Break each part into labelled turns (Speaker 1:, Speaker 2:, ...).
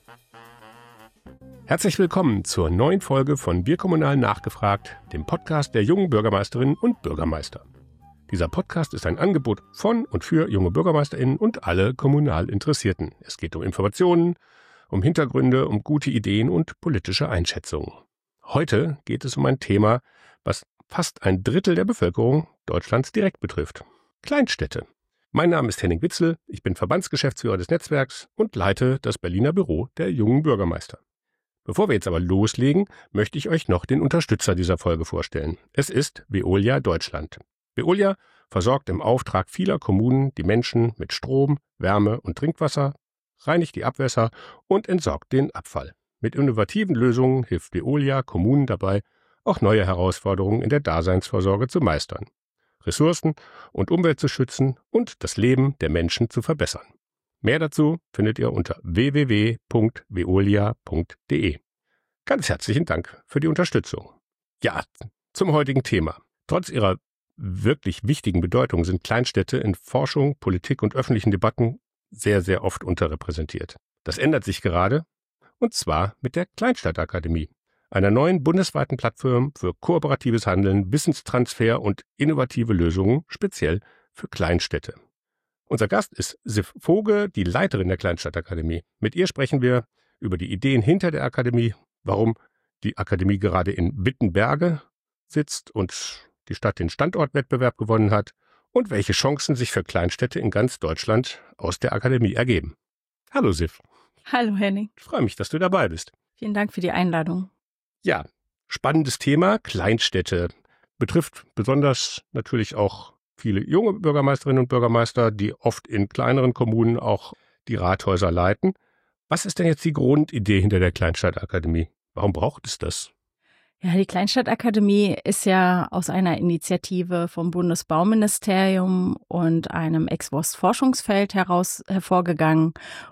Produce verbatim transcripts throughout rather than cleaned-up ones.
Speaker 1: Herzlich willkommen zur neuen Folge von Wir Kommunal nachgefragt, dem Podcast der jungen Bürgermeisterinnen und Bürgermeister. Dieser Podcast ist ein Angebot von und für junge BürgermeisterInnen und alle kommunal Interessierten. Es geht um Informationen, um Hintergründe, um gute Ideen und politische Einschätzungen. Heute geht es um ein Thema, was fast ein Drittel der Bevölkerung Deutschlands direkt betrifft. Kleinstädte. Mein Name ist Henning Witzel, ich bin Verbandsgeschäftsführer des Netzwerks und leite das Berliner Büro der jungen Bürgermeister. Bevor wir jetzt aber loslegen, möchte ich euch noch den Unterstützer dieser Folge vorstellen. Es ist Veolia Deutschland. Veolia versorgt im Auftrag vieler Kommunen die Menschen mit Strom, Wärme und Trinkwasser, reinigt die Abwässer und entsorgt den Abfall. Mit innovativen Lösungen hilft Veolia Kommunen dabei, auch neue Herausforderungen in der Daseinsvorsorge zu meistern, Ressourcen und Umwelt zu schützen und das Leben der Menschen zu verbessern. Mehr dazu findet ihr unter w w w punkt veolia punkt d e. Ganz herzlichen Dank für die Unterstützung. Ja, zum heutigen Thema. Trotz ihrer wirklich wichtigen Bedeutung sind Kleinstädte in Forschung, Politik und öffentlichen Debatten sehr, sehr oft unterrepräsentiert. Das ändert sich gerade, und zwar mit der Kleinstadtakademie, einer neuen bundesweiten Plattform für kooperatives Handeln, Wissenstransfer und innovative Lösungen, speziell für Kleinstädte. Unser Gast ist Sif Voge, die Leiterin der Kleinstadtakademie. Mit ihr sprechen wir über die Ideen hinter der Akademie, warum die Akademie gerade in Wittenberge sitzt und die Stadt den Standortwettbewerb gewonnen hat und welche Chancen sich für Kleinstädte in ganz Deutschland aus der Akademie ergeben. Hallo Sif.
Speaker 2: Hallo Henning.
Speaker 1: Ich freue mich, dass du dabei bist.
Speaker 2: Vielen Dank für die Einladung.
Speaker 1: Ja, spannendes Thema, Kleinstädte. Betrifft besonders natürlich auch viele junge Bürgermeisterinnen und Bürgermeister, die oft in kleineren Kommunen auch die Rathäuser leiten. Was ist denn jetzt die Grundidee hinter der Kleinstadtakademie? Warum braucht es das?
Speaker 2: Ja, die Kleinstadtakademie ist ja aus einer Initiative vom Bundesbauministerium und einem Ex-Post-Forschungsfeld heraus hervorgegangen.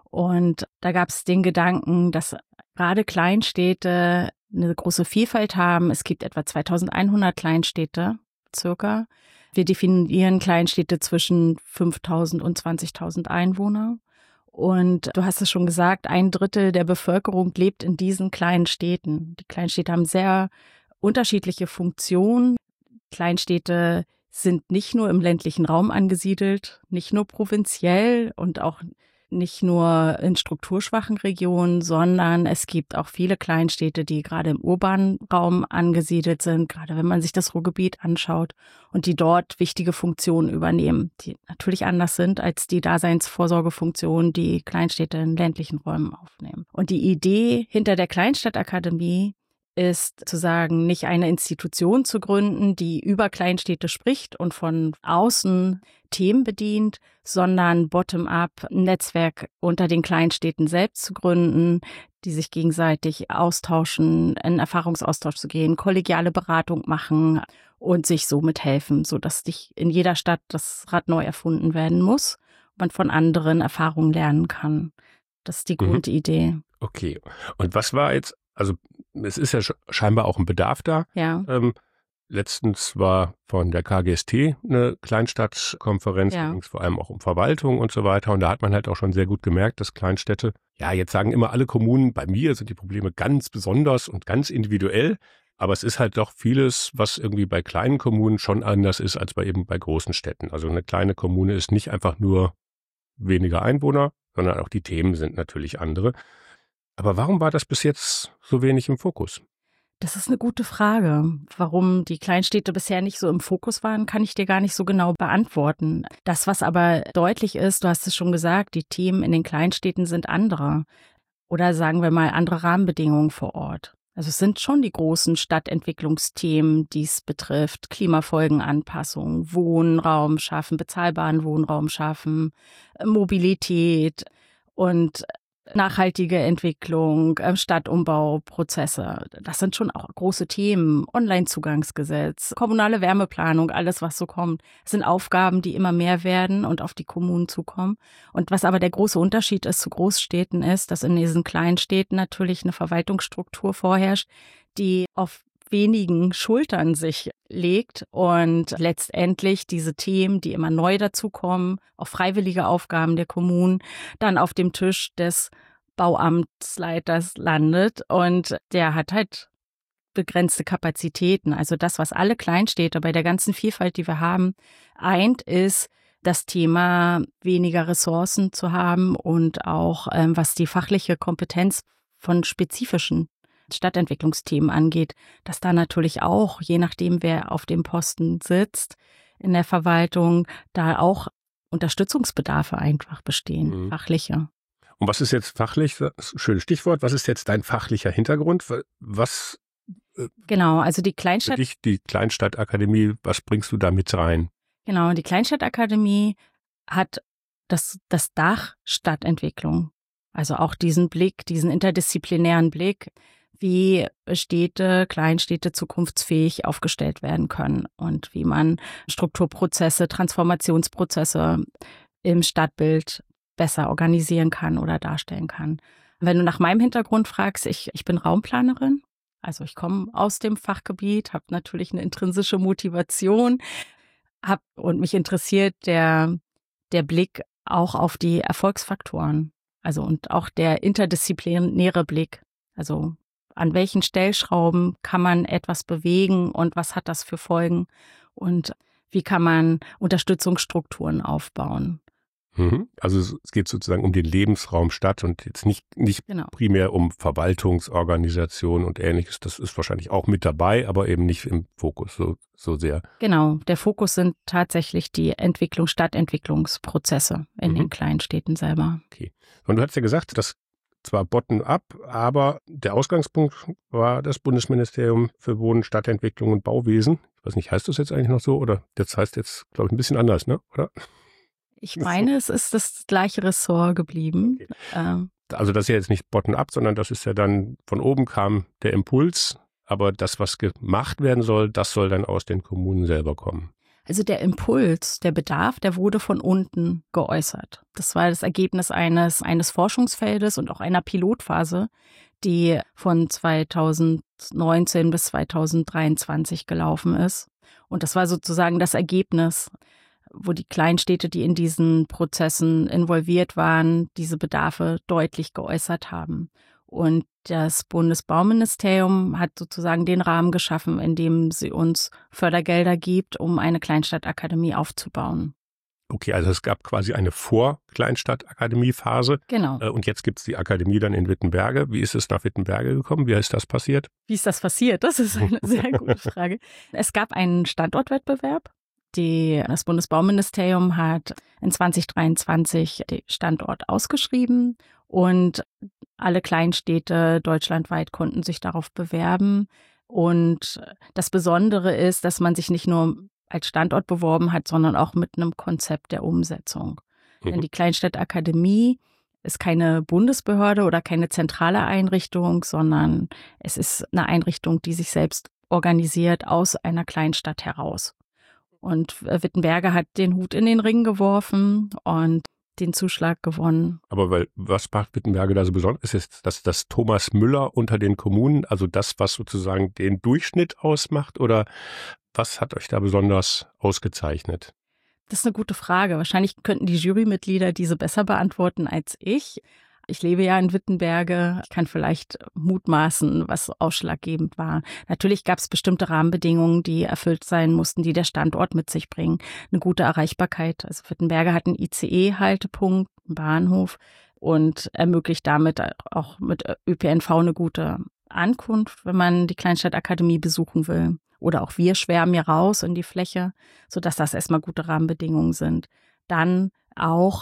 Speaker 2: Und da gab es den Gedanken, dass gerade Kleinstädte eine große Vielfalt haben. Es gibt etwa zweitausendeinhundert Kleinstädte, circa. Wir definieren Kleinstädte zwischen fünftausend und zwanzigtausend Einwohner. Und du hast es schon gesagt, ein Drittel der Bevölkerung lebt in diesen kleinen Städten. Die Kleinstädte haben sehr unterschiedliche Funktionen. Kleinstädte sind nicht nur im ländlichen Raum angesiedelt, nicht nur provinziell und auch nicht nur in strukturschwachen Regionen, sondern es gibt auch viele Kleinstädte, die gerade im urbanen Raum angesiedelt sind, gerade wenn man sich das Ruhrgebiet anschaut und die dort wichtige Funktionen übernehmen, die natürlich anders sind als die Daseinsvorsorgefunktionen, die Kleinstädte in ländlichen Räumen aufnehmen. Und die Idee hinter der Kleinstadtakademie ist zu sagen, nicht eine Institution zu gründen, die über Kleinstädte spricht und von außen Themen bedient, sondern bottom-up ein Netzwerk unter den Kleinstädten selbst zu gründen, die sich gegenseitig austauschen, in Erfahrungsaustausch zu gehen, kollegiale Beratung machen und sich somit helfen, sodass nicht in jeder Stadt das Rad neu erfunden werden muss, man von anderen Erfahrungen lernen kann. Das ist die
Speaker 1: Mhm.
Speaker 2: Grundidee.
Speaker 1: Okay. Und was war jetzt, also es ist ja scheinbar auch ein Bedarf da.
Speaker 2: Ja.
Speaker 1: Ähm, letztens war von der K G S T eine Kleinstadtkonferenz,
Speaker 2: Ja.
Speaker 1: da ging es vor allem auch um Verwaltung und so weiter. Und da hat man halt auch schon sehr gut gemerkt, dass Kleinstädte, ja, jetzt sagen immer alle Kommunen, bei mir sind die Probleme ganz besonders und ganz individuell. Aber es ist halt doch vieles, was irgendwie bei kleinen Kommunen schon anders ist als bei eben bei großen Städten. Also eine kleine Kommune ist nicht einfach nur weniger Einwohner, sondern auch die Themen sind natürlich andere. Aber warum war das bis jetzt so wenig im Fokus?
Speaker 2: Das ist eine gute Frage. Warum die Kleinstädte bisher nicht so im Fokus waren, kann ich dir gar nicht so genau beantworten. Das, was aber deutlich ist, du hast es schon gesagt, die Themen in den Kleinstädten sind andere. Oder sagen wir mal andere Rahmenbedingungen vor Ort. Also es sind schon die großen Stadtentwicklungsthemen, die es betrifft. Klimafolgenanpassung, Wohnraum schaffen, bezahlbaren Wohnraum schaffen, Mobilität und nachhaltige Entwicklung, Stadtumbauprozesse. Das sind schon auch große Themen. Onlinezugangsgesetz, kommunale Wärmeplanung, alles, was so kommt. Das sind Aufgaben, die immer mehr werden und auf die Kommunen zukommen. Und was aber der große Unterschied ist zu Großstädten ist, dass in diesen kleinen Städten natürlich eine Verwaltungsstruktur vorherrscht, die auf wenigen Schultern sich legt und letztendlich diese Themen, die immer neu dazukommen, auch freiwillige Aufgaben der Kommunen, dann auf dem Tisch des Bauamtsleiters landet und der hat halt begrenzte Kapazitäten. Also das, was alle Kleinstädte bei der ganzen Vielfalt, die wir haben, eint, ist das Thema weniger Ressourcen zu haben und auch ähm, was die fachliche Kompetenz von spezifischen Stadtentwicklungsthemen angeht, dass da natürlich auch, je nachdem wer auf dem Posten sitzt in der Verwaltung, da auch Unterstützungsbedarfe einfach bestehen, mhm. fachliche.
Speaker 1: Und was ist jetzt fachlich, schönes Stichwort, was ist jetzt dein fachlicher Hintergrund? Was äh,
Speaker 2: Genau, also die Kleinstadt...
Speaker 1: Für dich die Kleinstadtakademie, was bringst du da mit rein?
Speaker 2: Genau, die Kleinstadtakademie hat das, das Dach Stadtentwicklung. Also auch diesen Blick, diesen interdisziplinären Blick, wie Städte, Kleinstädte zukunftsfähig aufgestellt werden können und wie man Strukturprozesse, Transformationsprozesse im Stadtbild besser organisieren kann oder darstellen kann. Wenn du nach meinem Hintergrund fragst, ich, ich bin Raumplanerin, also ich komme aus dem Fachgebiet, habe natürlich eine intrinsische Motivation, hab, und mich interessiert der, der Blick auch auf die Erfolgsfaktoren, also und auch der interdisziplinäre Blick, also an welchen Stellschrauben kann man etwas bewegen und was hat das für Folgen und wie kann man Unterstützungsstrukturen aufbauen.
Speaker 1: Also es geht sozusagen um den Lebensraum Stadt und jetzt nicht, nicht genau. primär um Verwaltungsorganisation und Ähnliches. Das ist wahrscheinlich auch mit dabei, aber eben nicht im Fokus so, so sehr.
Speaker 2: Genau, der Fokus sind tatsächlich die Entwicklung, Stadtentwicklungsprozesse in mhm. den kleinen Städten selber.
Speaker 1: Okay. Und du hast ja gesagt, das zwar bottom-up, aber der Ausgangspunkt war das Bundesministerium für Wohnen, Stadtentwicklung und Bauwesen. Ich weiß nicht, heißt das jetzt eigentlich noch so oder das heißt jetzt, glaube ich, ein bisschen anders, ne? Oder?
Speaker 2: Ich meine, es ist das gleiche Ressort geblieben.
Speaker 1: Okay. Ähm. Also das ist ja jetzt nicht bottom-up, sondern das ist ja dann, von oben kam der Impuls, aber das, was gemacht werden soll, das soll dann aus den Kommunen selber kommen.
Speaker 2: Also der Impuls, der Bedarf, der wurde von unten geäußert. Das war das Ergebnis eines, eines Forschungsfeldes und auch einer Pilotphase, die von zweitausendneunzehn bis zweitausenddreiundzwanzig gelaufen ist. Und das war sozusagen das Ergebnis, wo die Kleinstädte, die in diesen Prozessen involviert waren, diese Bedarfe deutlich geäußert haben. Und das Bundesbauministerium hat sozusagen den Rahmen geschaffen, in dem sie uns Fördergelder gibt, um eine Kleinstadtakademie aufzubauen.
Speaker 1: Okay, also es gab quasi eine Vor-Kleinstadtakademie-Phase.
Speaker 2: Genau.
Speaker 1: Und jetzt gibt es die Akademie dann in Wittenberge. Wie ist es nach Wittenberge gekommen? Wie ist das passiert?
Speaker 2: Wie ist das passiert? Das ist eine sehr gute Frage. Es gab einen Standortwettbewerb. Die, das Bundesbauministerium hat in zwanzig dreiundzwanzig den Standort ausgeschrieben und alle Kleinstädte deutschlandweit konnten sich darauf bewerben. Und das Besondere ist, dass man sich nicht nur als Standort beworben hat, sondern auch mit einem Konzept der Umsetzung. Mhm. Denn die Kleinstadtakademie ist keine Bundesbehörde oder keine zentrale Einrichtung, sondern es ist eine Einrichtung, die sich selbst organisiert aus einer Kleinstadt heraus. Und Wittenberge hat den Hut in den Ring geworfen und den Zuschlag gewonnen.
Speaker 1: Aber weil, was macht Wittenberge da so besonders? Ist es das, das Thomas Müller unter den Kommunen, also das, was sozusagen den Durchschnitt ausmacht? Oder was hat euch da besonders ausgezeichnet?
Speaker 2: Das ist eine gute Frage. Wahrscheinlich könnten die Jurymitglieder diese besser beantworten als ich. Ich lebe ja in Wittenberge. Ich kann vielleicht mutmaßen, was ausschlaggebend war. Natürlich gab es bestimmte Rahmenbedingungen, die erfüllt sein mussten, die der Standort mit sich bringen. Eine gute Erreichbarkeit. Also Wittenberge hat einen I C E-Haltepunkt, einen Bahnhof und ermöglicht damit auch mit Ö P N V eine gute Ankunft, wenn man die Kleinstadtakademie besuchen will. Oder auch wir schwärmen hier raus in die Fläche, sodass das erstmal gute Rahmenbedingungen sind. Dann auch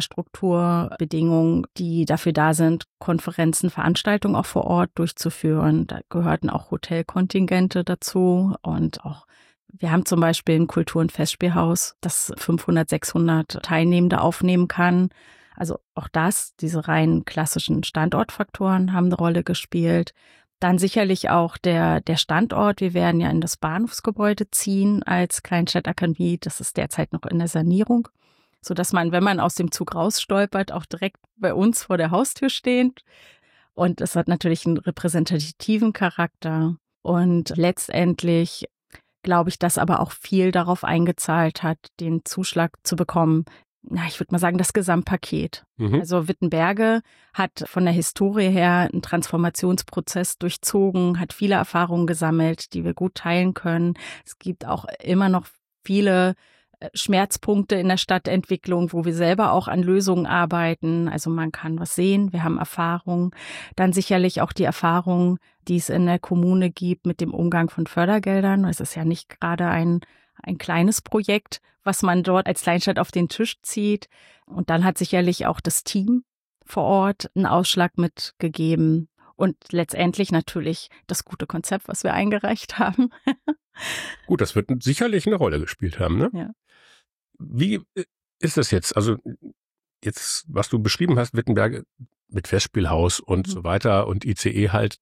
Speaker 2: Infrastrukturbedingungen, die dafür da sind, Konferenzen, Veranstaltungen auch vor Ort durchzuführen. Da gehörten auch Hotelkontingente dazu und auch, wir haben zum Beispiel ein Kultur- und Festspielhaus, das fünfhundert, sechshundert Teilnehmende aufnehmen kann. Also auch das, diese rein klassischen Standortfaktoren haben eine Rolle gespielt. Dann sicherlich auch der, der Standort. Wir werden ja in das Bahnhofsgebäude ziehen als Kleinstadtakademie. Das ist derzeit noch in der Sanierung, sodass man, wenn man aus dem Zug rausstolpert, auch direkt bei uns vor der Haustür steht. Und es hat natürlich einen repräsentativen Charakter. Und letztendlich glaube ich, dass aber auch viel darauf eingezahlt hat, den Zuschlag zu bekommen, na, ich würde mal sagen, das Gesamtpaket.
Speaker 1: Mhm.
Speaker 2: Also Wittenberge hat von der Historie her einen Transformationsprozess durchzogen, hat viele Erfahrungen gesammelt, die wir gut teilen können. Es gibt auch immer noch viele Schmerzpunkte in der Stadtentwicklung, wo wir selber auch an Lösungen arbeiten. Also man kann was sehen, wir haben Erfahrung. Dann sicherlich auch die Erfahrung, die es in der Kommune gibt mit dem Umgang von Fördergeldern. Es ist ja nicht gerade ein, ein kleines Projekt, was man dort als Kleinstadt auf den Tisch zieht. Und dann hat sicherlich auch das Team vor Ort einen Ausschlag mitgegeben. Und letztendlich natürlich das gute Konzept, was wir eingereicht haben.
Speaker 1: Gut, das wird sicherlich eine Rolle gespielt haben, ne?
Speaker 2: Ja.
Speaker 1: Wie ist das jetzt? Also jetzt, was du beschrieben hast, Wittenberge mit Festspielhaus und mhm. so weiter und I C E halt,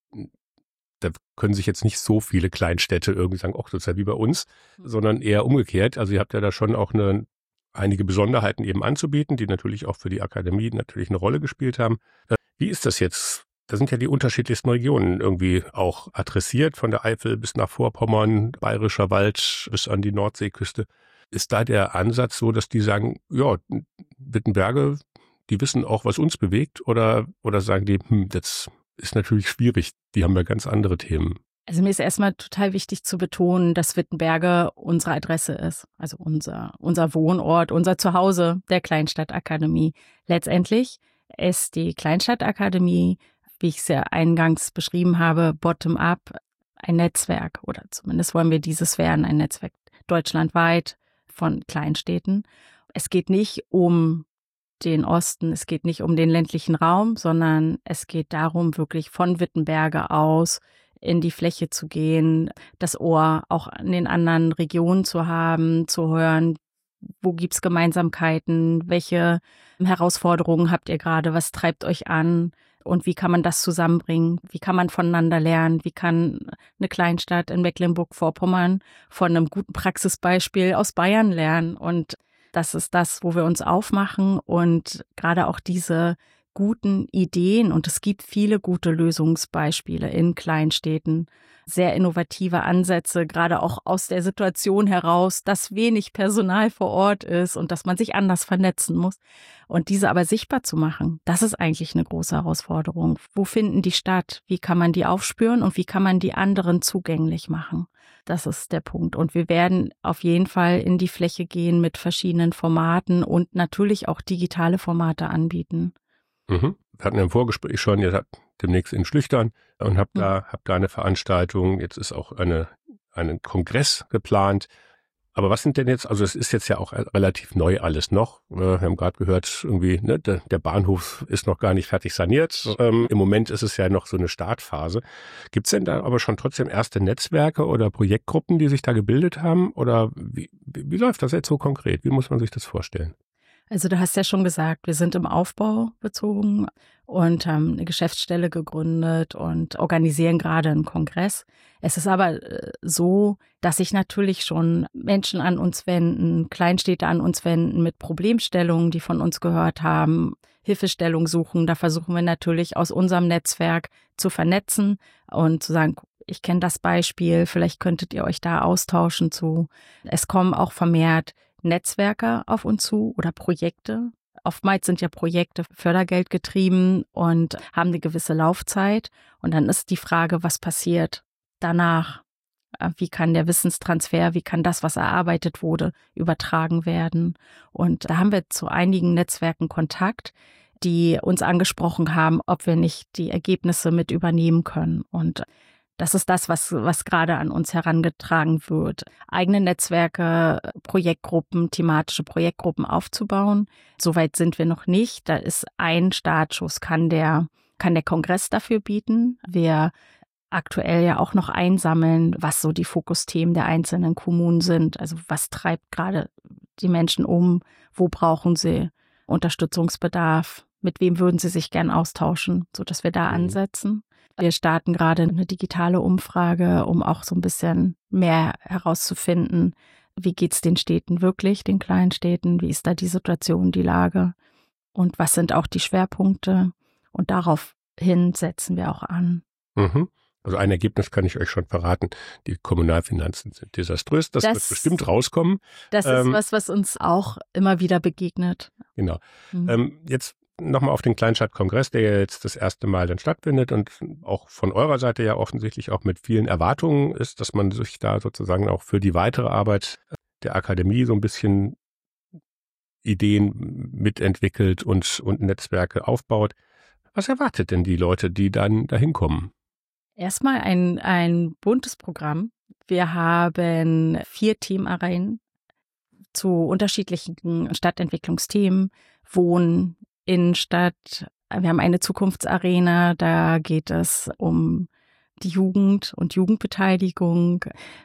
Speaker 1: da können sich jetzt nicht so viele Kleinstädte irgendwie sagen, ach, das ist ja wie bei uns, mhm. sondern eher umgekehrt. Also ihr habt ja da schon auch eine, einige Besonderheiten eben anzubieten, die natürlich auch für die Akademie natürlich eine Rolle gespielt haben. Wie ist das jetzt? Da sind ja die unterschiedlichsten Regionen irgendwie auch adressiert, von der Eifel bis nach Vorpommern, Bayerischer Wald bis an die Nordseeküste. Ist da der Ansatz so, dass die sagen, ja, Wittenberge, die wissen auch, was uns bewegt? Oder, oder sagen die, hm, das ist natürlich schwierig, die haben ja ganz andere Themen?
Speaker 2: Also mir ist erstmal total wichtig zu betonen, dass Wittenberge unsere Adresse ist. Also unser, unser Wohnort, unser Zuhause der Kleinstadtakademie. Letztendlich ist die Kleinstadtakademie, wie ich es ja eingangs beschrieben habe, bottom-up ein Netzwerk. Oder zumindest wollen wir dieses werden, ein Netzwerk deutschlandweit von Kleinstädten. Es geht nicht um den Osten, es geht nicht um den ländlichen Raum, sondern es geht darum, wirklich von Wittenberge aus in die Fläche zu gehen, das Ohr auch in den anderen Regionen zu haben, zu hören, wo gibt's Gemeinsamkeiten, welche Herausforderungen habt ihr gerade, was treibt euch an und wie kann man das zusammenbringen, wie kann man voneinander lernen, wie kann eine Kleinstadt in Mecklenburg-Vorpommern von einem guten Praxisbeispiel aus Bayern lernen. Und das ist das, wo wir uns aufmachen und gerade auch diese guten Ideen, und es gibt viele gute Lösungsbeispiele in Kleinstädten, sehr innovative Ansätze, gerade auch aus der Situation heraus, dass wenig Personal vor Ort ist und dass man sich anders vernetzen muss. Und diese aber sichtbar zu machen, das ist eigentlich eine große Herausforderung. Wo finden die statt? Wie kann man die aufspüren und wie kann man die anderen zugänglich machen? Das ist der Punkt. Und wir werden auf jeden Fall in die Fläche gehen mit verschiedenen Formaten und natürlich auch digitale Formate anbieten.
Speaker 1: Mhm. Wir hatten ja im Vorgespräch schon, ihr habt demnächst in Schlüchtern und habt da, habt da eine Veranstaltung. Jetzt ist auch eine, einen Kongress geplant. Aber was sind denn jetzt, also es ist jetzt ja auch relativ neu alles noch. Wir haben gerade gehört, irgendwie, ne, der, der Bahnhof ist noch gar nicht fertig saniert. Ähm, Im Moment ist es ja noch so eine Startphase. Gibt es denn da aber schon trotzdem erste Netzwerke oder Projektgruppen, die sich da gebildet haben? Oder wie, wie, wie läuft das jetzt so konkret? Wie muss man sich das vorstellen?
Speaker 2: Also du hast ja schon gesagt, wir sind im Aufbau bezogen und haben eine Geschäftsstelle gegründet und organisieren gerade einen Kongress. Es ist aber so, dass sich natürlich schon Menschen an uns wenden, Kleinstädte an uns wenden mit Problemstellungen, die von uns gehört haben, Hilfestellung suchen. Da versuchen wir natürlich aus unserem Netzwerk zu vernetzen und zu sagen, ich kenne das Beispiel, vielleicht könntet ihr euch da austauschen zu. Es kommen auch vermehrt Netzwerke auf uns zu oder Projekte. Oftmals sind ja Projekte Fördergeld getrieben und haben eine gewisse Laufzeit. Und dann ist die Frage, was passiert danach? Wie kann der Wissenstransfer, wie kann das, was erarbeitet wurde, übertragen werden? Und da haben wir zu einigen Netzwerken Kontakt, die uns angesprochen haben, ob wir nicht die Ergebnisse mit übernehmen können. Und das ist das, was, was gerade an uns herangetragen wird. Eigene Netzwerke, Projektgruppen, thematische Projektgruppen aufzubauen. Soweit sind wir noch nicht. Da ist ein Startschuss, kann der, kann der Kongress dafür bieten. Wir aktuell ja auch noch einsammeln, was so die Fokusthemen der einzelnen Kommunen sind. Also was treibt gerade die Menschen um? Wo brauchen sie Unterstützungsbedarf? Mit wem würden sie sich gern austauschen, sodass wir da ansetzen? Wir starten gerade eine digitale Umfrage, um auch so ein bisschen mehr herauszufinden, wie geht's den Städten wirklich, den kleinen Städten, wie ist da die Situation, die Lage und was sind auch die Schwerpunkte und daraufhin setzen wir auch an.
Speaker 1: Mhm. Also ein Ergebnis kann ich euch schon verraten, die Kommunalfinanzen sind desaströs. Das, das wird bestimmt rauskommen.
Speaker 2: Das ist ähm, was, was uns auch immer wieder begegnet.
Speaker 1: Genau. Mhm. Ähm, jetzt nochmal auf den Kleinstadtkongress, der ja jetzt das erste Mal dann stattfindet und auch von eurer Seite ja offensichtlich auch mit vielen Erwartungen ist, dass man sich da sozusagen auch für die weitere Arbeit der Akademie so ein bisschen Ideen mitentwickelt und, und Netzwerke aufbaut. Was erwartet denn die Leute, die dann dahin kommen?
Speaker 2: Erstmal ein, ein buntes Programm. Wir haben vier Themenarenen zu unterschiedlichen Stadtentwicklungsthemen, Wohnen, Innenstadt. Wir haben eine Zukunftsarena, da geht es um die Jugend und Jugendbeteiligung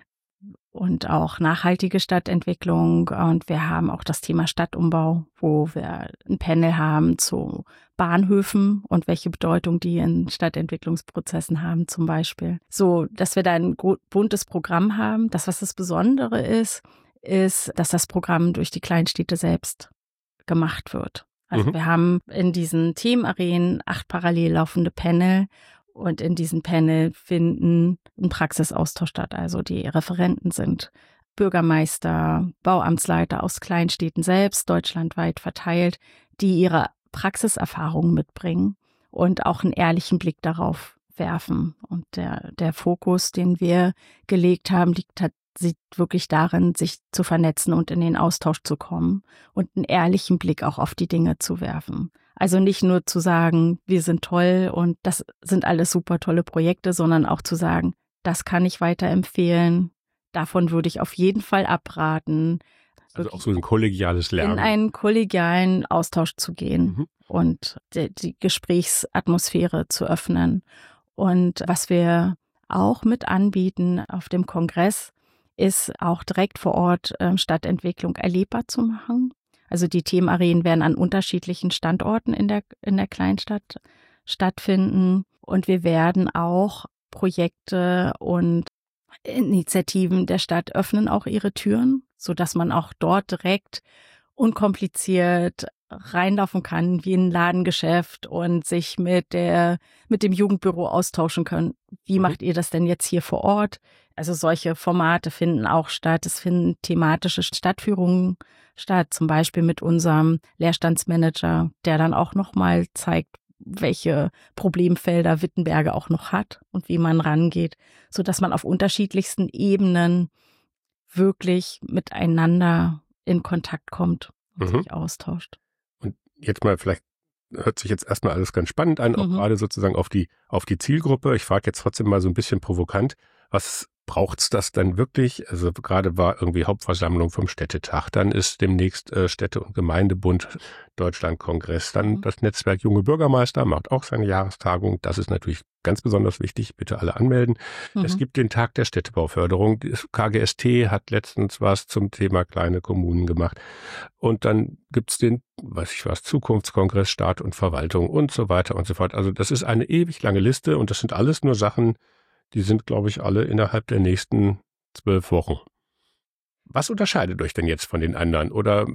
Speaker 2: und auch nachhaltige Stadtentwicklung. Und wir haben auch das Thema Stadtumbau, wo wir ein Panel haben zu Bahnhöfen und welche Bedeutung die in Stadtentwicklungsprozessen haben zum Beispiel. So, dass wir da ein buntes Programm haben. Das, was das Besondere ist, ist, dass das Programm durch die Kleinstädte selbst gemacht wird. Also mhm. wir haben in diesen Themenarenen acht parallel laufende Panel und in diesen Panel finden ein Praxisaustausch statt. Also die Referenten sind Bürgermeister, Bauamtsleiter aus Kleinstädten selbst, deutschlandweit verteilt, die ihre Praxiserfahrungen mitbringen und auch einen ehrlichen Blick darauf werfen. Und der, der Fokus, den wir gelegt haben, liegt halt sieht wirklich darin, sich zu vernetzen und in den Austausch zu kommen und einen ehrlichen Blick auch auf die Dinge zu werfen. Also nicht nur zu sagen, wir sind toll und das sind alles super tolle Projekte, sondern auch zu sagen, das kann ich weiterempfehlen, davon würde ich auf jeden Fall abraten.
Speaker 1: Also auch so ein kollegiales Lernen.
Speaker 2: In einen kollegialen Austausch zu gehen mhm. und die, die Gesprächsatmosphäre zu öffnen. Und was wir auch mit anbieten auf dem Kongress, ist auch direkt vor Ort äh, Stadtentwicklung erlebbar zu machen. Also die Themenarenen werden an unterschiedlichen Standorten in der, in der Kleinstadt stattfinden. Und wir werden auch Projekte und Initiativen der Stadt öffnen auch ihre Türen, sodass man auch dort direkt unkompliziert reinlaufen kann wie ein Ladengeschäft und sich mit der mit dem Jugendbüro austauschen können. Wie macht ihr das denn jetzt hier vor Ort? Also solche Formate finden auch statt. Es finden thematische Stadtführungen statt, zum Beispiel mit unserem Leerstandsmanager, der dann auch nochmal zeigt, welche Problemfelder Wittenberge auch noch hat und wie man rangeht, sodass man auf unterschiedlichsten Ebenen wirklich miteinander in Kontakt kommt und mhm. sich austauscht.
Speaker 1: Und jetzt mal, vielleicht hört sich jetzt erstmal alles ganz spannend an, auch mhm. gerade sozusagen auf die, auf die Zielgruppe. Ich frage jetzt trotzdem mal so ein bisschen provokant, was braucht's das dann wirklich? Also gerade war irgendwie Hauptversammlung vom Städtetag, dann ist demnächst äh, Städte- und Gemeindebund Deutschlandkongress, dann mhm. das Netzwerk Junge Bürgermeister macht auch seine Jahrestagung. Das ist natürlich ganz besonders wichtig, bitte alle anmelden. Mhm. Es gibt den Tag der Städtebauförderung. Das K G S T hat letztens was zum Thema kleine Kommunen gemacht. Und dann gibt's den, weiß ich was, Zukunftskongress, Staat und Verwaltung und so weiter und so fort. Also das ist eine ewig lange Liste und das sind alles nur Sachen, die sind, glaube ich, alle innerhalb der nächsten zwölf Wochen. Was unterscheidet euch denn jetzt von den anderen? Oder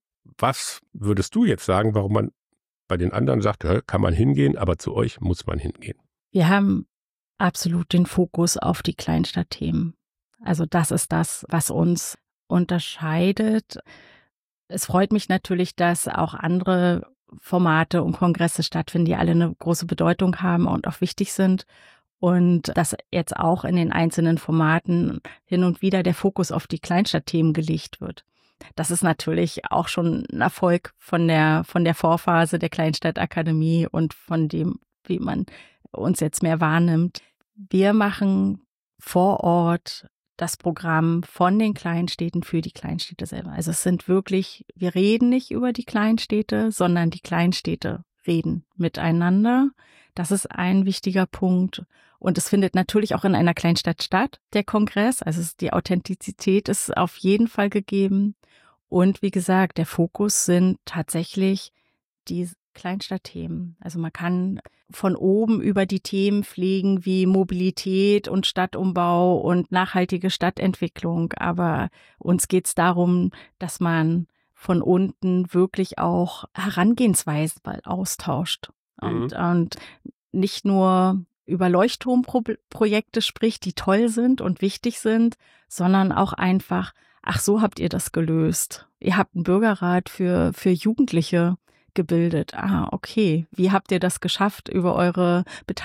Speaker 1: was würdest du jetzt sagen, warum man bei den anderen sagt, ja, kann man hingehen, aber zu euch muss man hingehen?
Speaker 2: Wir haben absolut den Fokus auf die Kleinstadtthemen. Also das ist das, was uns unterscheidet. Es freut mich natürlich, dass auch andere Formate und Kongresse stattfinden, die alle eine große Bedeutung haben und auch wichtig sind. Und dass jetzt auch in den einzelnen Formaten hin und wieder der Fokus auf die Kleinstadtthemen gelegt wird. Das ist natürlich auch schon ein Erfolg von der, von der Vorphase der Kleinstadtakademie und von dem, wie man uns jetzt mehr wahrnimmt. Wir machen vor Ort das Programm von den Kleinstädten für die Kleinstädte selber. Also es sind wirklich, wir reden nicht über die Kleinstädte, sondern die Kleinstädte reden miteinander. Das ist ein wichtiger Punkt. Und es findet natürlich auch in einer Kleinstadt statt, der Kongress. Also die Authentizität ist auf jeden Fall gegeben. Und wie gesagt, der Fokus sind tatsächlich die Kleinstadtthemen. Also man kann von oben über die Themen pflegen wie Mobilität und Stadtumbau und nachhaltige Stadtentwicklung. Aber uns geht es darum, dass man von unten wirklich auch Herangehensweisen austauscht. Und, mhm. und nicht nur über Leuchtturmprojekte spricht, die toll sind und wichtig sind, sondern auch einfach, ach, so habt ihr das gelöst. Ihr habt einen Bürgerrat für, für Jugendliche gebildet. Ah, okay. Wie habt ihr das geschafft, über eure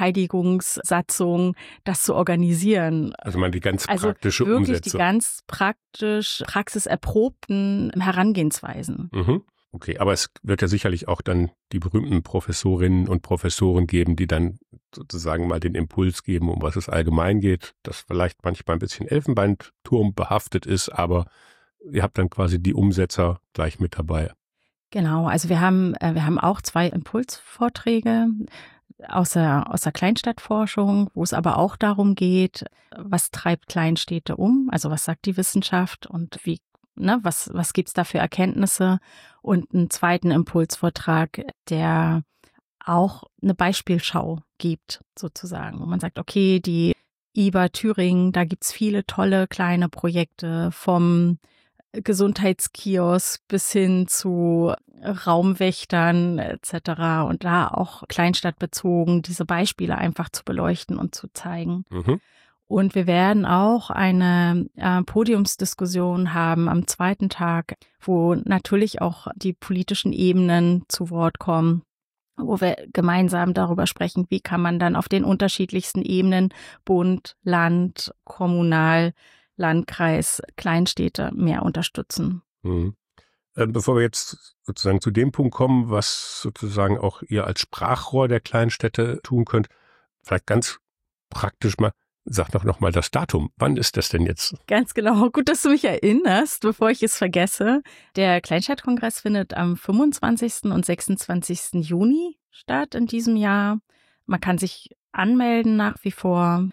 Speaker 2: Beteiligungssatzung das zu organisieren?
Speaker 1: Also man die ganz
Speaker 2: also
Speaker 1: praktische
Speaker 2: wirklich
Speaker 1: Umsetzung.
Speaker 2: Die ganz praktisch, praxiserprobten Herangehensweisen.
Speaker 1: Mhm. Okay, aber es wird ja sicherlich auch dann die berühmten Professorinnen und Professoren geben, die dann sozusagen mal den Impuls geben, um was es allgemein geht, das vielleicht manchmal ein bisschen Elfenbeinturm behaftet ist, aber ihr habt dann quasi die Umsetzer gleich mit dabei.
Speaker 2: Genau, also wir haben wir haben auch zwei Impulsvorträge aus der, aus der Kleinstadtforschung, wo es aber auch darum geht, was treibt Kleinstädte um, also was sagt die Wissenschaft und wie, ne, was, was gibt's da für Erkenntnisse, und einen zweiten Impulsvortrag, der auch eine Beispielschau gibt, sozusagen, wo man sagt, okay, die I B A Thüringen, da gibt's viele tolle kleine Projekte vom Gesundheitskiosk bis hin zu Raumwächtern et cetera und da auch kleinstadtbezogen diese Beispiele einfach zu beleuchten und zu zeigen.
Speaker 1: Mhm.
Speaker 2: Und wir werden auch eine äh, Podiumsdiskussion haben am zweiten Tag, wo natürlich auch die politischen Ebenen zu Wort kommen, wo wir gemeinsam darüber sprechen, wie kann man dann auf den unterschiedlichsten Ebenen, Bund, Land, Kommunal, Landkreis, Kleinstädte mehr unterstützen.
Speaker 1: Mhm. Äh, bevor wir jetzt sozusagen zu dem Punkt kommen, was sozusagen auch ihr als Sprachrohr der Kleinstädte tun könnt, vielleicht ganz praktisch mal, sag doch noch mal das Datum. Wann ist das denn jetzt?
Speaker 2: Ganz genau. Gut, dass du mich erinnerst, bevor ich es vergesse. Der Kleinstadtkongress findet am fünfundzwanzigsten und sechsundzwanzigsten Juni statt in diesem Jahr. Man kann sich anmelden nach wie vor.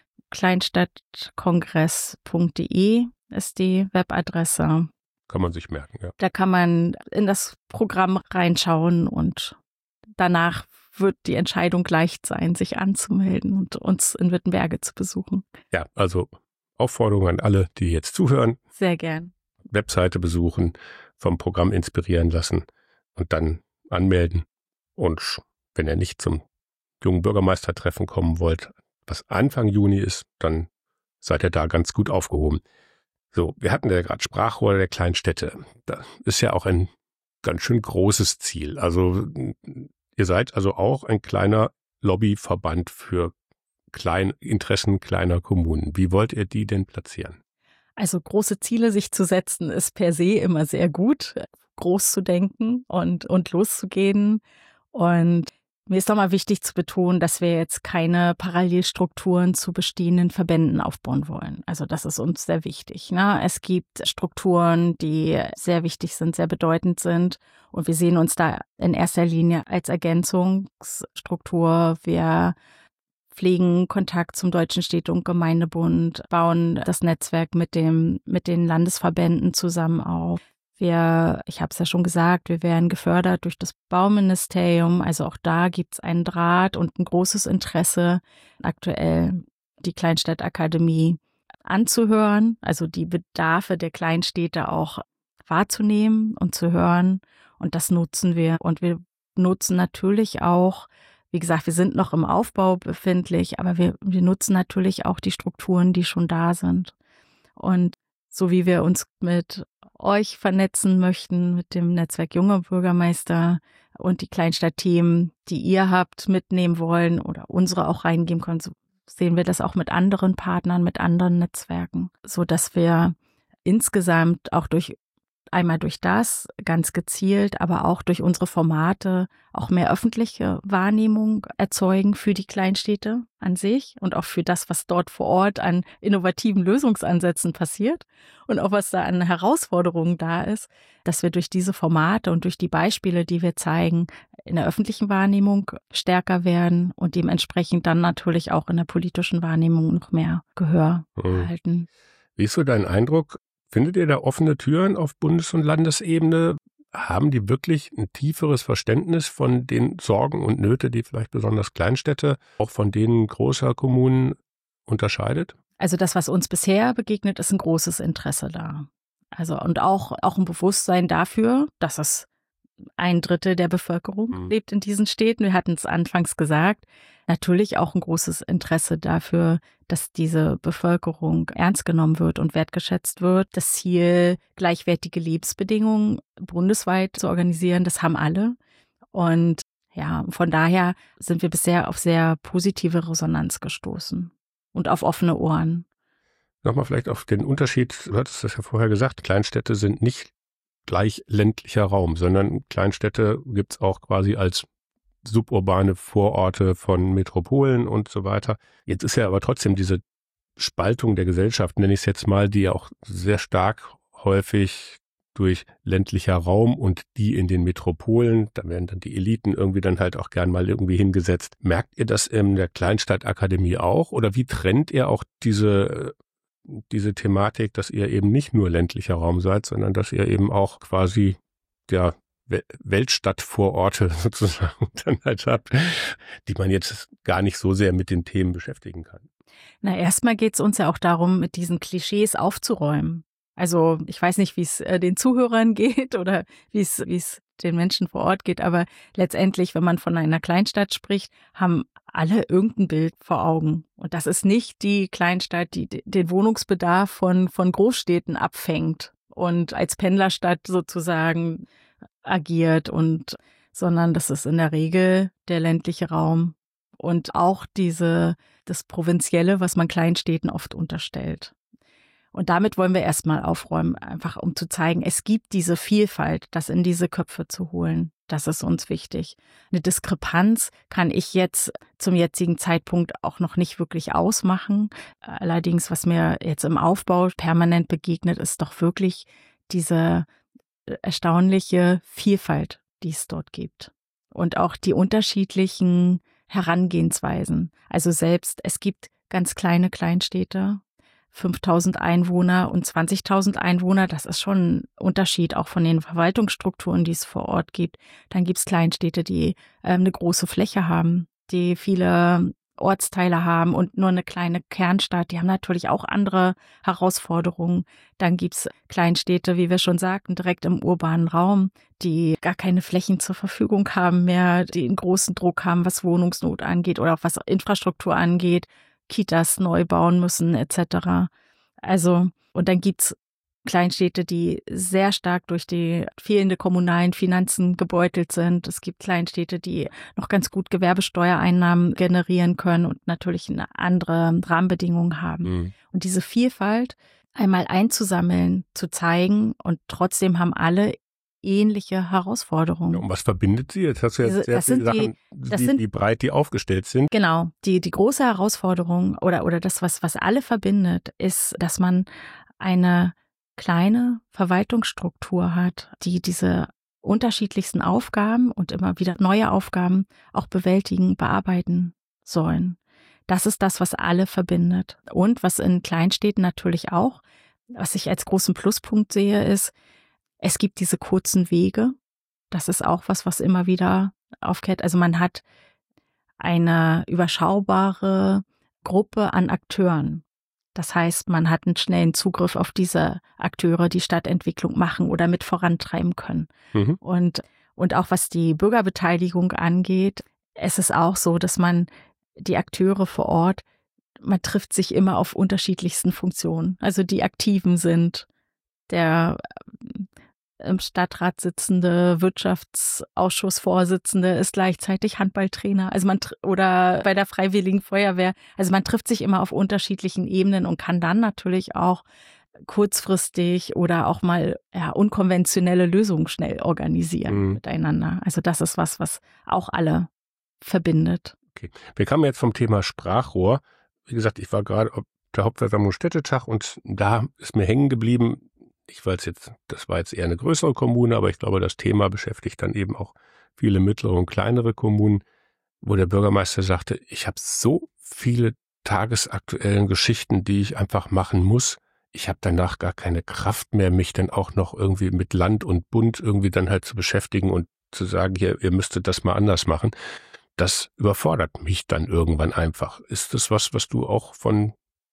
Speaker 2: kleinstadtkongress punkt de ist die Webadresse.
Speaker 1: Kann man sich merken, ja.
Speaker 2: Da kann man in das Programm reinschauen und danach wird die Entscheidung leicht sein, sich anzumelden und uns in Wittenberge zu besuchen.
Speaker 1: Ja, also Aufforderung an alle, die jetzt zuhören.
Speaker 2: Sehr gern.
Speaker 1: Webseite besuchen, vom Programm inspirieren lassen und dann anmelden. Und wenn ihr nicht zum jungen Bürgermeistertreffen kommen wollt, was Anfang Juni ist, dann seid ihr da ganz gut aufgehoben. So, wir hatten ja gerade Sprachrohr der Kleinstädte. Das ist ja auch ein ganz schön großes Ziel. Also ihr seid also auch ein kleiner Lobbyverband für kleine Interessen kleiner Kommunen. Wie wollt ihr die denn platzieren?
Speaker 2: Also große Ziele sich zu setzen, ist per se immer sehr gut, groß zu denken und, und loszugehen. Und mir ist doch mal wichtig zu betonen, dass wir jetzt keine Parallelstrukturen zu bestehenden Verbänden aufbauen wollen. Also das ist uns sehr wichtig, ne? Es gibt Strukturen, die sehr wichtig sind, sehr bedeutend sind. Und wir sehen uns da in erster Linie als Ergänzungsstruktur. Wir pflegen Kontakt zum Deutschen Städte- und Gemeindebund, bauen das Netzwerk mit dem, mit den Landesverbänden zusammen auf. Wir, ich habe es ja schon gesagt, wir werden gefördert durch das Bauministerium. Also auch da gibt es einen Draht und ein großes Interesse, aktuell die Kleinstadtakademie anzuhören, also die Bedarfe der Kleinstädte auch wahrzunehmen und zu hören. Und das nutzen wir. Und wir nutzen natürlich auch, wie gesagt, wir sind noch im Aufbau befindlich, aber wir, wir nutzen natürlich auch die Strukturen, die schon da sind. Und so wie wir uns mit euch vernetzen möchten, mit dem Netzwerk Junge Bürgermeister und die Kleinstadtthemen, die ihr habt, mitnehmen wollen oder unsere auch reingeben können, so sehen wir das auch mit anderen Partnern, mit anderen Netzwerken, so dass wir insgesamt auch durch einmal durch das ganz gezielt, aber auch durch unsere Formate auch mehr öffentliche Wahrnehmung erzeugen für die Kleinstädte an sich und auch für das, was dort vor Ort an innovativen Lösungsansätzen passiert und auch was da an Herausforderungen da ist, dass wir durch diese Formate und durch die Beispiele, die wir zeigen, in der öffentlichen Wahrnehmung stärker werden und dementsprechend dann natürlich auch in der politischen Wahrnehmung noch mehr Gehör erhalten.
Speaker 1: Mhm. Wie ist so dein Eindruck? Findet ihr da offene Türen auf Bundes- und Landesebene? Haben die wirklich ein tieferes Verständnis von den Sorgen und Nöte, die vielleicht besonders Kleinstädte auch von denen großer Kommunen unterscheidet?
Speaker 2: Also das, was uns bisher begegnet, ist ein großes Interesse da. Also und auch, auch ein Bewusstsein dafür, dass es ein Drittel der Bevölkerung
Speaker 1: Mhm.
Speaker 2: lebt in diesen Städten. Wir hatten es anfangs gesagt. Natürlich auch ein großes Interesse dafür, dass diese Bevölkerung ernst genommen wird und wertgeschätzt wird. Das Ziel, gleichwertige Lebensbedingungen bundesweit zu organisieren, das haben alle. Und ja, von daher sind wir bisher auf sehr positive Resonanz gestoßen und auf offene Ohren.
Speaker 1: Nochmal vielleicht auf den Unterschied, du hattest das ja vorher gesagt, Kleinstädte sind nicht gleich ländlicher Raum, sondern Kleinstädte gibt es auch quasi als suburbane Vororte von Metropolen und so weiter. Jetzt ist ja aber trotzdem diese Spaltung der Gesellschaft, nenne ich es jetzt mal, die auch sehr stark häufig durch ländlicher Raum und die in den Metropolen, da werden dann die Eliten irgendwie dann halt auch gern mal irgendwie hingesetzt. Merkt ihr das in der Kleinstadtakademie auch? Oder wie trennt ihr auch diese, diese Thematik, dass ihr eben nicht nur ländlicher Raum seid, sondern dass ihr eben auch quasi der Weltstadtvororte sozusagen dann halt habt, die man jetzt gar nicht so sehr mit den Themen beschäftigen kann?
Speaker 2: Na, erstmal geht es uns ja auch darum, mit diesen Klischees aufzuräumen. Also ich weiß nicht, wie es äh, den Zuhörern geht oder wie es wie es den Menschen vor Ort geht, aber letztendlich, wenn man von einer Kleinstadt spricht, haben alle irgendein Bild vor Augen. Und das ist nicht die Kleinstadt, die den Wohnungsbedarf von von Großstädten abfängt und als Pendlerstadt sozusagen agiert, und sondern das ist in der Regel der ländliche Raum und auch diese das Provinzielle, was man Kleinstädten oft unterstellt. Und damit wollen wir erstmal aufräumen, einfach um zu zeigen, es gibt diese Vielfalt, das in diese Köpfe zu holen. Das ist uns wichtig. Eine Diskrepanz kann ich jetzt zum jetzigen Zeitpunkt auch noch nicht wirklich ausmachen. Allerdings, was mir jetzt im Aufbau permanent begegnet, ist doch wirklich diese erstaunliche Vielfalt, die es dort gibt. Und auch die unterschiedlichen Herangehensweisen. Also selbst, es gibt ganz kleine Kleinstädte, fünftausend Einwohner und zwanzigtausend Einwohner, das ist schon ein Unterschied auch von den Verwaltungsstrukturen, die es vor Ort gibt. Dann gibt es Kleinstädte, die äh, eine große Fläche haben, die viele Ortsteile haben und nur eine kleine Kernstadt. Die haben natürlich auch andere Herausforderungen. Dann gibt es Kleinstädte, wie wir schon sagten, direkt im urbanen Raum, die gar keine Flächen zur Verfügung haben mehr, die einen großen Druck haben, was Wohnungsnot angeht oder auch was Infrastruktur angeht, Kitas neu bauen müssen et cetera. Also, und dann gibt's Kleinstädte, die sehr stark durch die fehlende kommunalen Finanzen gebeutelt sind. Es gibt Kleinstädte, die noch ganz gut Gewerbesteuereinnahmen generieren können und natürlich eine andere Rahmenbedingungen haben. Mhm. Und diese Vielfalt einmal einzusammeln, zu zeigen, und trotzdem haben alle ähnliche Herausforderungen.
Speaker 1: Ja, und was verbindet sie? Jetzt hast du jetzt
Speaker 2: Diese,
Speaker 1: sehr viele
Speaker 2: die,
Speaker 1: Sachen, wie,
Speaker 2: sind,
Speaker 1: wie breit die aufgestellt sind.
Speaker 2: Genau. Die, die große Herausforderung oder, oder das, was, was alle verbindet, ist, dass man eine kleine Verwaltungsstruktur hat, die diese unterschiedlichsten Aufgaben und immer wieder neue Aufgaben auch bewältigen, bearbeiten sollen. Das ist das, was alle verbindet. Und was in Kleinstädten natürlich auch, was ich als großen Pluspunkt sehe, ist, es gibt diese kurzen Wege. Das ist auch was, was immer wieder aufkehrt. Also man hat eine überschaubare Gruppe an Akteuren. Das heißt, man hat einen schnellen Zugriff auf diese Akteure, die Stadtentwicklung machen oder mit vorantreiben können. Mhm. Und, und auch was die Bürgerbeteiligung angeht, es ist auch so, dass man die Akteure vor Ort, man trifft sich immer auf unterschiedlichsten Funktionen. Also die Aktiven sind der im Stadtrat sitzende Wirtschaftsausschussvorsitzende ist gleichzeitig Handballtrainer, also man oder bei der Freiwilligen Feuerwehr. Also man trifft sich immer auf unterschiedlichen Ebenen und kann dann natürlich auch kurzfristig oder auch mal ja, unkonventionelle Lösungen schnell organisieren mhm. miteinander. Also das ist was, was auch alle verbindet.
Speaker 1: Okay. Wir kamen jetzt vom Thema Sprachrohr. Wie gesagt, ich war gerade auf der Hauptversammlung Städtetag und da ist mir hängen geblieben, ich weiß jetzt, das war jetzt eher eine größere Kommune, aber ich glaube, das Thema beschäftigt dann eben auch viele mittlere und kleinere Kommunen, wo der Bürgermeister sagte, ich habe so viele tagesaktuellen Geschichten, die ich einfach machen muss. Ich habe danach gar keine Kraft mehr, mich dann auch noch irgendwie mit Land und Bund irgendwie dann halt zu beschäftigen und zu sagen, hier, ihr müsstet das mal anders machen. Das überfordert mich dann irgendwann einfach. Ist das was, was du auch von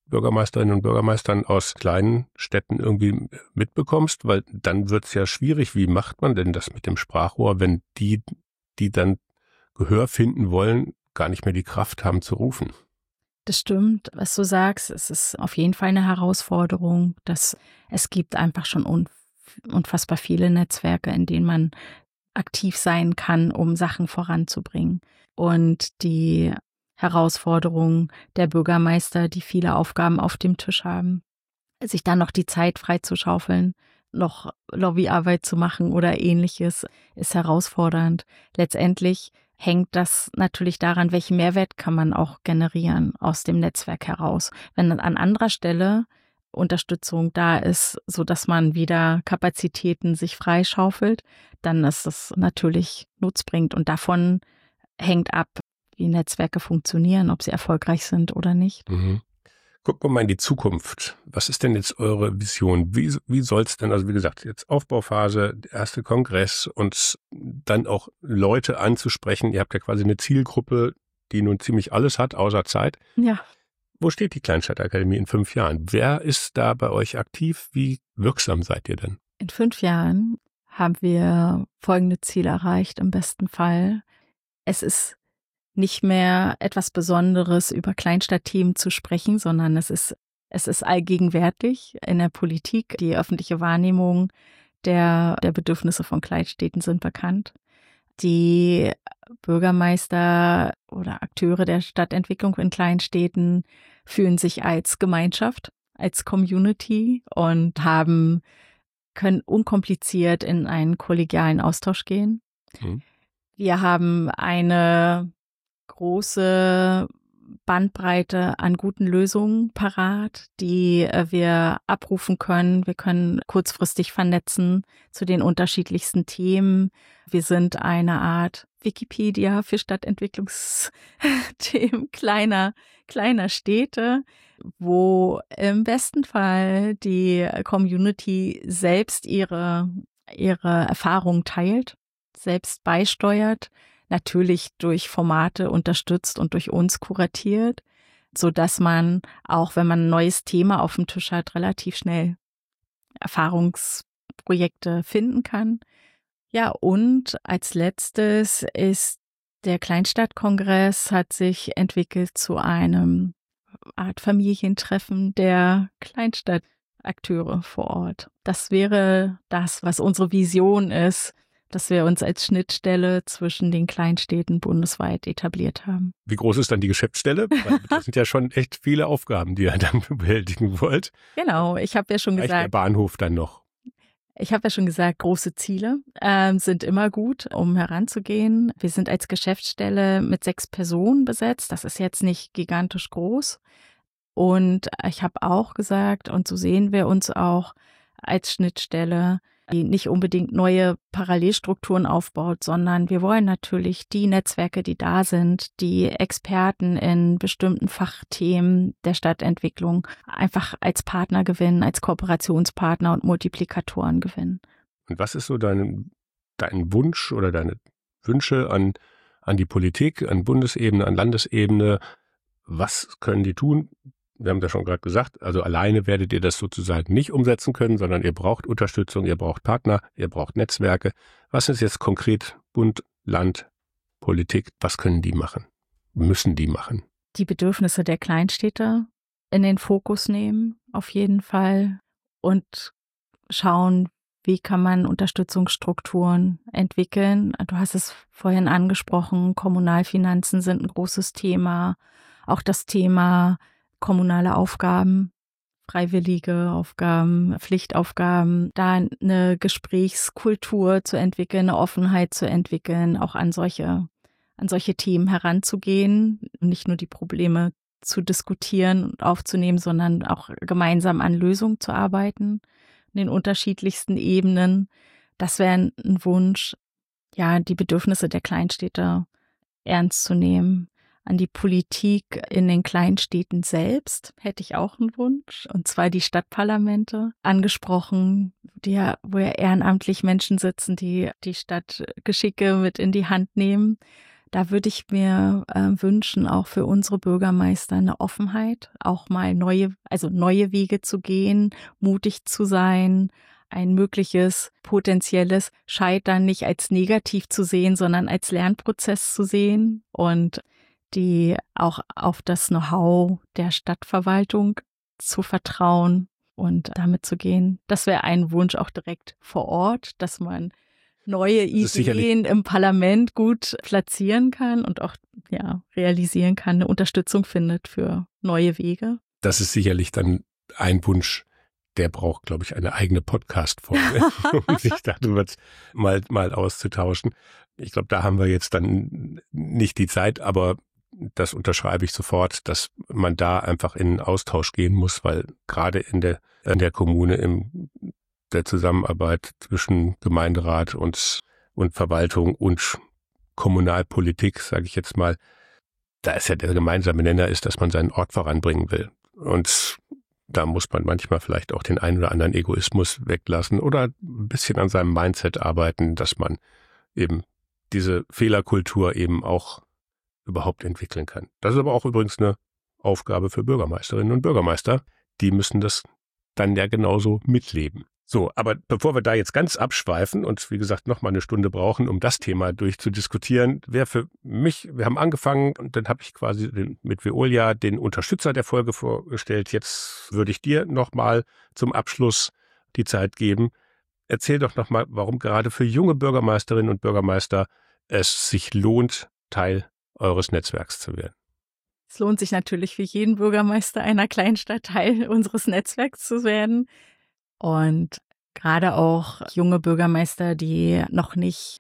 Speaker 1: Bürgermeisterinnen und Bürgermeistern aus kleinen Städten irgendwie mitbekommst? Weil dann wird's ja schwierig. Wie macht man denn das mit dem Sprachrohr, wenn die, die dann Gehör finden wollen, gar nicht mehr die Kraft haben zu rufen?
Speaker 2: Das stimmt, was du sagst. Es ist auf jeden Fall eine Herausforderung, dass es gibt einfach schon un- unfassbar viele Netzwerke, in denen man aktiv sein kann, um Sachen voranzubringen. Und die Herausforderung der Bürgermeister, die viele Aufgaben auf dem Tisch haben, sich dann noch die Zeit freizuschaufeln, noch Lobbyarbeit zu machen oder ähnliches, ist herausfordernd. Letztendlich hängt das natürlich daran, welchen Mehrwert kann man auch generieren aus dem Netzwerk heraus. Wenn an anderer Stelle Unterstützung da ist, so dass man wieder Kapazitäten sich freischaufelt, dann ist das natürlich nutzbringend und davon hängt ab, wie Netzwerke funktionieren, ob sie erfolgreich sind oder nicht.
Speaker 1: Mhm. Gucken wir mal in die Zukunft. Was ist denn jetzt eure Vision? Wie, wie soll es denn, also wie gesagt, jetzt Aufbauphase, der erste Kongress und dann auch Leute anzusprechen. Ihr habt ja quasi eine Zielgruppe, die nun ziemlich alles hat, außer Zeit.
Speaker 2: Ja.
Speaker 1: Wo steht die Kleinstadtakademie in fünf Jahren? Wer ist da bei euch aktiv? Wie wirksam seid ihr denn?
Speaker 2: In fünf Jahren haben wir folgende Ziele erreicht, im besten Fall. Es ist nicht mehr etwas Besonderes, über Kleinstadtthemen zu sprechen, sondern es ist, es ist allgegenwärtig in der Politik. Die öffentliche Wahrnehmung der, der Bedürfnisse von Kleinstädten sind bekannt. Die Bürgermeister oder Akteure der Stadtentwicklung in Kleinstädten fühlen sich als Gemeinschaft, als Community und haben, können unkompliziert in einen kollegialen Austausch gehen. Mhm. Wir haben eine große Bandbreite an guten Lösungen parat, die wir abrufen können. Wir können kurzfristig vernetzen zu den unterschiedlichsten Themen. Wir sind eine Art Wikipedia für Stadtentwicklungsthemen kleiner, kleiner Städte, wo im besten Fall die Community selbst ihre, ihre Erfahrungen teilt, selbst beisteuert, natürlich durch Formate unterstützt und durch uns kuratiert, so dass man, auch wenn man ein neues Thema auf dem Tisch hat, relativ schnell Erfahrungsprojekte finden kann. Ja, und als letztes ist der Kleinstadtkongress hat sich entwickelt zu einem Art Familientreffen der Kleinstadtakteure vor Ort. Das wäre das, was unsere Vision ist, dass wir uns als Schnittstelle zwischen den Kleinstädten bundesweit etabliert haben.
Speaker 1: Wie groß ist dann die Geschäftsstelle? Weil das sind ja schon echt viele Aufgaben, die ihr dann bewältigen wollt.
Speaker 2: Genau, ich habe ja schon
Speaker 1: Vielleicht
Speaker 2: gesagt.
Speaker 1: Der Bahnhof dann noch.
Speaker 2: Ich habe ja schon gesagt, große Ziele äh, sind immer gut, um heranzugehen. Wir sind als Geschäftsstelle mit sechs Personen besetzt. Das ist jetzt nicht gigantisch groß. Und ich habe auch gesagt, und so sehen wir uns auch als Schnittstelle, die nicht unbedingt neue Parallelstrukturen aufbaut, sondern wir wollen natürlich die Netzwerke, die da sind, die Experten in bestimmten Fachthemen der Stadtentwicklung einfach als Partner gewinnen, als Kooperationspartner und Multiplikatoren gewinnen.
Speaker 1: Und was ist so dein, dein Wunsch oder deine Wünsche an, an die Politik, an Bundesebene, an Landesebene? Was können die tun? Wir haben das schon gerade gesagt, also alleine werdet ihr das sozusagen nicht umsetzen können, sondern ihr braucht Unterstützung, ihr braucht Partner, ihr braucht Netzwerke. Was ist jetzt konkret Bund, Land, Politik? Was können die machen? Müssen die machen?
Speaker 2: Die Bedürfnisse der Kleinstädte in den Fokus nehmen, auf jeden Fall, und schauen, wie kann man Unterstützungsstrukturen entwickeln. Du hast es vorhin angesprochen, Kommunalfinanzen sind ein großes Thema. Auch das Thema kommunale Aufgaben, freiwillige Aufgaben, Pflichtaufgaben, da eine Gesprächskultur zu entwickeln, eine Offenheit zu entwickeln, auch an solche, an solche Themen heranzugehen, nicht nur die Probleme zu diskutieren und aufzunehmen, sondern auch gemeinsam an Lösungen zu arbeiten, in den unterschiedlichsten Ebenen. Das wäre ein Wunsch, ja, die Bedürfnisse der Kleinstädte ernst zu nehmen. An die Politik in den Kleinstädten selbst hätte ich auch einen Wunsch, und zwar die Stadtparlamente angesprochen, die ja, wo ja ehrenamtlich Menschen sitzen, die die Stadtgeschicke mit in die Hand nehmen, Da würde ich mir äh, wünschen, auch für unsere Bürgermeister eine Offenheit, auch mal neue, also neue Wege zu gehen, mutig zu sein, ein mögliches potenzielles Scheitern nicht als negativ zu sehen, sondern als Lernprozess zu sehen und die auch auf das Know-how der Stadtverwaltung zu vertrauen und damit zu gehen. Das wäre ein Wunsch auch direkt vor Ort, dass man neue Ideen im Parlament gut platzieren kann und auch ja realisieren kann, eine Unterstützung findet für neue Wege.
Speaker 1: Das ist sicherlich dann ein Wunsch, der braucht, glaube ich, eine eigene Podcast-Folge, um sich darüber mal, mal auszutauschen. Ich glaube, da haben wir jetzt dann nicht die Zeit, aber das unterschreibe ich sofort, dass man da einfach in einen Austausch gehen muss, weil gerade in der, in der Kommune, in der Zusammenarbeit zwischen Gemeinderat und, und Verwaltung und Kommunalpolitik, sage ich jetzt mal, da ist ja der gemeinsame Nenner ist, dass man seinen Ort voranbringen will. Und da muss man manchmal vielleicht auch den einen oder anderen Egoismus weglassen oder ein bisschen an seinem Mindset arbeiten, dass man eben diese Fehlerkultur eben auch überhaupt entwickeln kann. Das ist aber auch übrigens eine Aufgabe für Bürgermeisterinnen und Bürgermeister. Die müssen das dann ja genauso mitleben. So, aber bevor wir da jetzt ganz abschweifen und wie gesagt noch mal eine Stunde brauchen, um das Thema durchzudiskutieren, wäre für mich, wir haben angefangen und dann habe ich quasi den, mit Veolia den Unterstützer der Folge vorgestellt. Jetzt würde ich dir noch mal zum Abschluss die Zeit geben. Erzähl doch noch mal, warum gerade für junge Bürgermeisterinnen und Bürgermeister es sich lohnt, Teil eures Netzwerks zu werden.
Speaker 2: Es lohnt sich natürlich für jeden Bürgermeister einer Kleinstadt Teil unseres Netzwerks zu werden. Und gerade auch junge Bürgermeister, die noch nicht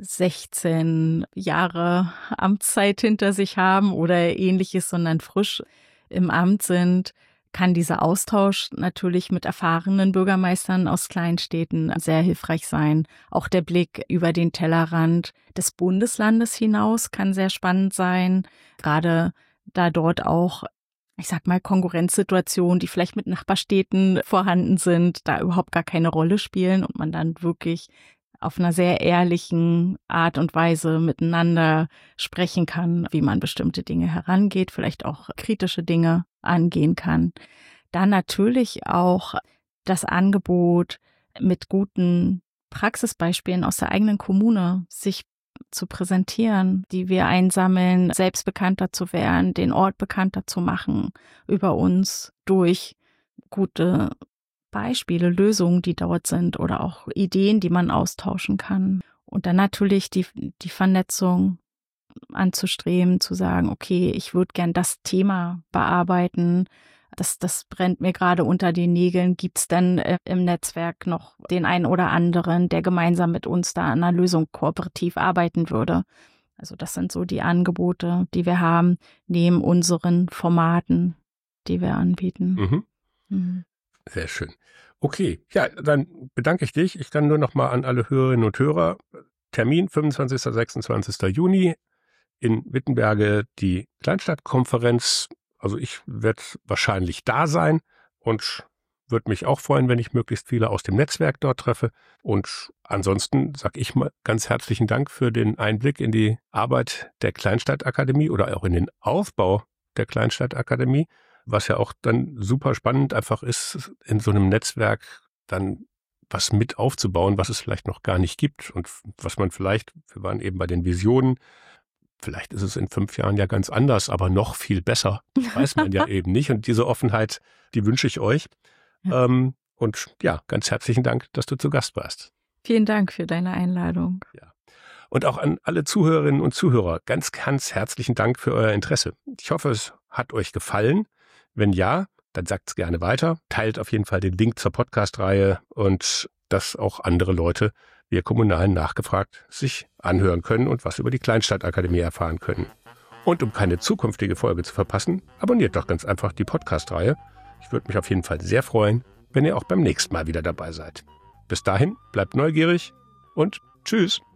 Speaker 2: sechzehn Jahre Amtszeit hinter sich haben oder ähnliches, sondern frisch im Amt sind, kann dieser Austausch natürlich mit erfahrenen Bürgermeistern aus Kleinstädten sehr hilfreich sein. Auch der Blick über den Tellerrand des Bundeslandes hinaus kann sehr spannend sein, gerade da dort auch, ich sag mal, Konkurrenzsituationen, die vielleicht mit Nachbarstädten vorhanden sind, da überhaupt gar keine Rolle spielen und man dann wirklich auf einer sehr ehrlichen Art und Weise miteinander sprechen kann, wie man bestimmte Dinge herangeht, vielleicht auch kritische Dinge angehen kann. Dann natürlich auch das Angebot, mit guten Praxisbeispielen aus der eigenen Kommune sich zu präsentieren, die wir einsammeln, selbst bekannter zu werden, den Ort bekannter zu machen über uns durch gute Beispiele, Lösungen, die dort sind oder auch Ideen, die man austauschen kann. Und dann natürlich die, die Vernetzung anzustreben, zu sagen, okay, ich würde gern das Thema bearbeiten, das, das brennt mir gerade unter den Nägeln. Gibt es denn äh, im Netzwerk noch den einen oder anderen, der gemeinsam mit uns da an einer Lösung kooperativ arbeiten würde? Also das sind so die Angebote, die wir haben, neben unseren Formaten, die wir anbieten.
Speaker 1: Mhm. Mhm. Sehr schön. Okay, ja, dann bedanke ich dich. Ich kann nur noch mal an alle Hörerinnen und Hörer, Termin fünfundzwanzigsten, sechsundzwanzigsten Juni in Wittenberge, die Kleinstadtkonferenz. Also ich werde wahrscheinlich da sein und würde mich auch freuen, wenn ich möglichst viele aus dem Netzwerk dort treffe. Und ansonsten sage ich mal ganz herzlichen Dank für den Einblick in die Arbeit der Kleinstadtakademie oder auch in den Aufbau der Kleinstadtakademie, was ja auch dann super spannend einfach ist, in so einem Netzwerk dann was mit aufzubauen, was es vielleicht noch gar nicht gibt und was man vielleicht, wir waren eben bei den Visionen, vielleicht ist es in fünf Jahren ja ganz anders, aber noch viel besser. Das weiß man ja eben nicht. Und diese Offenheit, die wünsche ich euch. Ja. Ähm, und ja, ganz herzlichen Dank, dass du zu Gast warst.
Speaker 2: Vielen Dank für deine Einladung.
Speaker 1: Ja. Und auch an alle Zuhörerinnen und Zuhörer, ganz, ganz herzlichen Dank für euer Interesse. Ich hoffe, es hat euch gefallen. Wenn ja, dann sagt es gerne weiter. Teilt auf jeden Fall den Link zur Podcast-Reihe und dass auch andere Leute wir Kommunalen nachgefragt sich anhören können und was über die Kleinstadtakademie erfahren können. Und um keine zukünftige Folge zu verpassen, abonniert doch ganz einfach die Podcast-Reihe. Ich würde mich auf jeden Fall sehr freuen, wenn ihr auch beim nächsten Mal wieder dabei seid. Bis dahin, bleibt neugierig und tschüss.